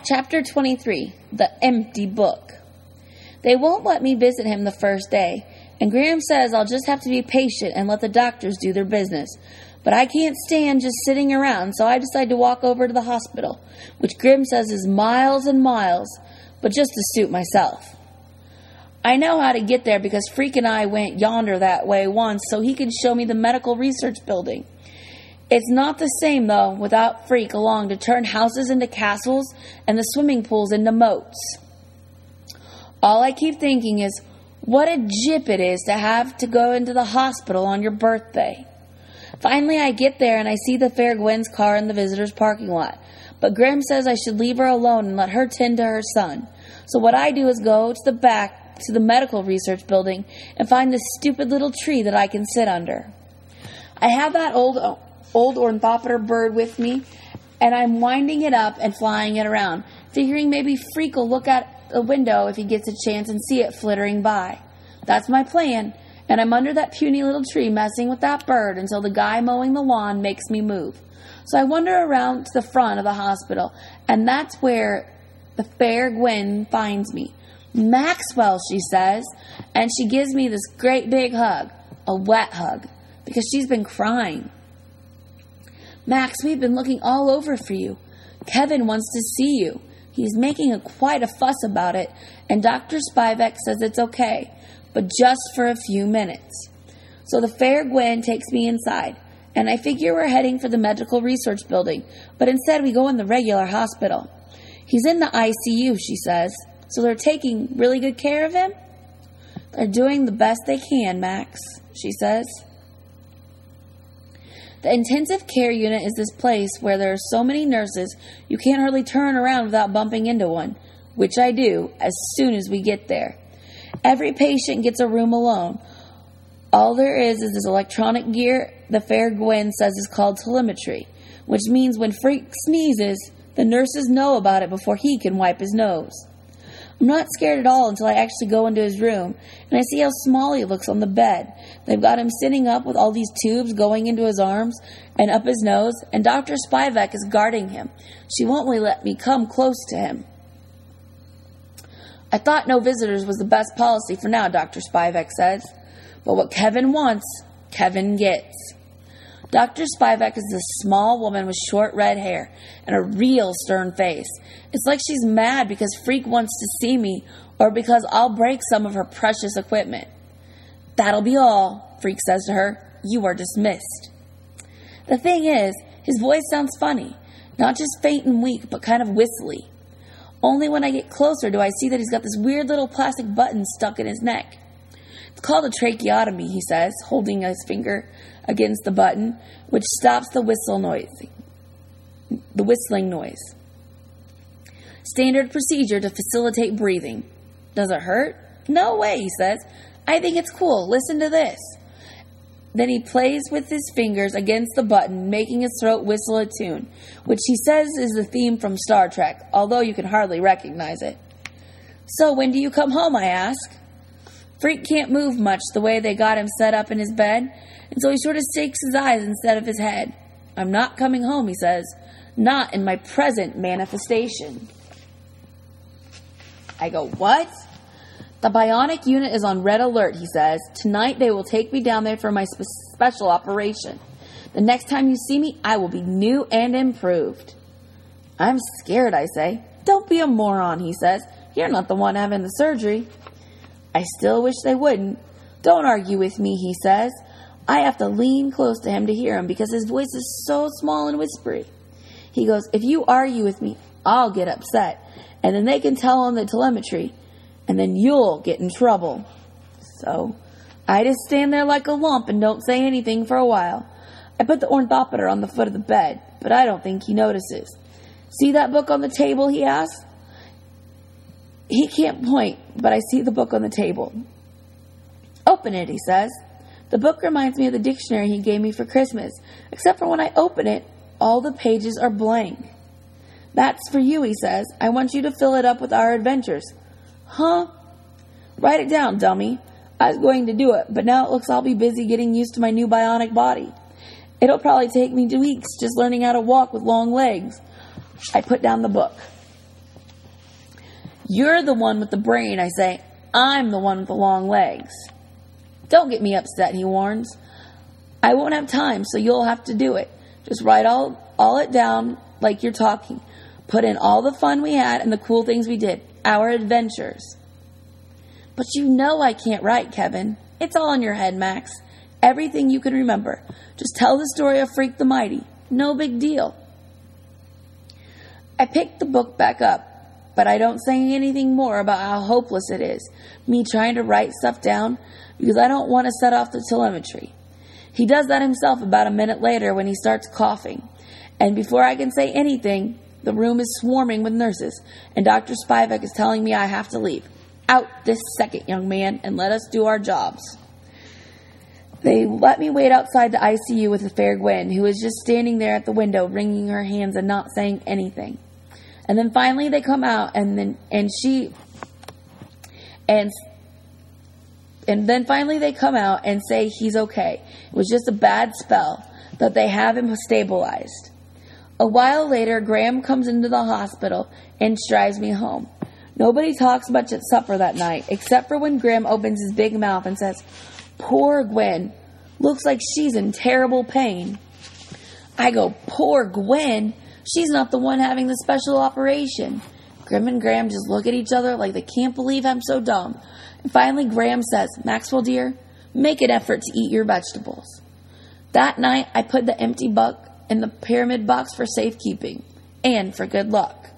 Chapter 23, The Empty Book. They won't let me visit him the first day, and Graham says I'll just have to be patient and let the doctors do their business. But I can't stand just sitting around, so I decide to walk over to the hospital, which Grim says is miles and miles, but just to suit myself. I know how to get there because Freak and I went yonder that way once so he could show me the medical research building. It's not the same, though, without Freak along to turn houses into castles and the swimming pools into moats. All I keep thinking is, what a jip it is to have to go into the hospital on your birthday. Finally, I get there and I see the Fair Gwen's car in the visitor's parking lot. But Grim says I should leave her alone and let her tend to her son. So what I do is go to the back to the medical research building and find this stupid little tree that I can sit under. I have that old ornithopter bird with me, and I'm winding it up and flying it around, figuring maybe Freak will look at the window if he gets a chance and see it flittering by. That's my plan, and I'm under that puny little tree messing with that bird until the guy mowing the lawn makes me move. So I wander around to the front of the hospital, and that's where the Fair Gwen finds me. Maxwell, she says, and she gives me this great big hug, a wet hug, because she's been crying. Max, we've been looking all over for you. Kevin wants to see you. He's making quite a fuss about it, and Dr. Spivak says it's okay, but just for a few minutes. So the Fair Gwen takes me inside, and I figure we're heading for the medical research building, but instead we go in the regular hospital. He's in the ICU, she says, so they're taking really good care of him? They're doing the best they can, Max, she says. The intensive care unit is this place where there are so many nurses you can't hardly turn around without bumping into one, which I do as soon as we get there. Every patient gets a room alone. All there is this electronic gear the Fair Gwen says is called telemetry, which means when Freak sneezes, the nurses know about it before he can wipe his nose. I'm not scared at all until I actually go into his room, and I see how small he looks on the bed. They've got him sitting up with all these tubes going into his arms and up his nose, and Dr. Spivak is guarding him. She won't really let me come close to him. I thought no visitors was the best policy for now, Dr. Spivak says. But what Kevin wants, Kevin gets. Dr. Spivak is this small woman with short red hair and a real stern face. It's like she's mad because Freak wants to see me or because I'll break some of her precious equipment. That'll be all, Freak says to her. You are dismissed. The thing is, his voice sounds funny. Not just faint and weak, but kind of whistly. Only when I get closer do I see that he's got this weird little plastic button stuck in his neck. It's called a tracheotomy, he says, holding his finger against the button, which stops the whistling noise. Standard procedure to facilitate breathing. Does it hurt? No way, he says. I think it's cool. Listen to this. Then he plays with his fingers against the button, making his throat whistle a tune, which he says is the theme from Star Trek, although you can hardly recognize it. So when do you come home, I ask? Freak can't move much the way they got him set up in his bed, and so he sort of shakes his eyes instead of his head. I'm not coming home, he says. Not in my present manifestation. I go, what? The bionic unit is on red alert, he says. Tonight they will take me down there for my special operation. The next time you see me, I will be new and improved. I'm scared, I say. Don't be a moron, he says. You're not the one having the surgery. I still wish they wouldn't. Don't argue with me, he says. I have to lean close to him to hear him because his voice is so small and whispery. He goes, if you argue with me, I'll get upset. And then they can tell on the telemetry. And then you'll get in trouble. So I just stand there like a lump and don't say anything for a while. I put the ornithopter on the foot of the bed, but I don't think he notices. See that book on the table, he asks. He can't point, but I see the book on the table. Open it, he says. The book reminds me of the dictionary he gave me for Christmas, except for when I open it, all the pages are blank. That's for you, he says. I want you to fill it up with our adventures. Huh? Write it down, dummy. I was going to do it, but now it looks I'll be busy getting used to my new bionic body. It'll probably take me 2 weeks just learning how to walk with long legs. I put down the book. You're the one with the brain, I say. I'm the one with the long legs. Don't get me upset, he warns. I won't have time, so you'll have to do it. Just write all it down like you're talking. Put in all the fun we had and the cool things we did. Our adventures. But you know I can't write, Kevin. It's all in your head, Max. Everything you can remember. Just tell the story of Freak the Mighty. No big deal. I pick the book back up, but I don't say anything more about how hopeless it is, me trying to write stuff down, because I don't want to set off the telemetry. He does that himself about a minute later when he starts coughing. And before I can say anything, the room is swarming with nurses, and Dr. Spivak is telling me I have to leave. Out this second, young man, and let us do our jobs. They let me wait outside the ICU with Fair Gwen, who is just standing there at the window, wringing her hands and not saying anything. And then finally they come out, and then finally they come out and say he's okay. It was just a bad spell, that they have him stabilized. A while later, Graham comes into the hospital and drives me home. Nobody talks much at supper that night, except for when Graham opens his big mouth and says, "Poor Gwen. Looks like she's in terrible pain." I go, "Poor Gwen? She's not the one having the special operation." Grim and Graham just look at each other like they can't believe I'm so dumb. And finally Graham says, "Maxwell, dear, make an effort to eat your vegetables." That night, I put the empty book in the pyramid box for safekeeping and for good luck.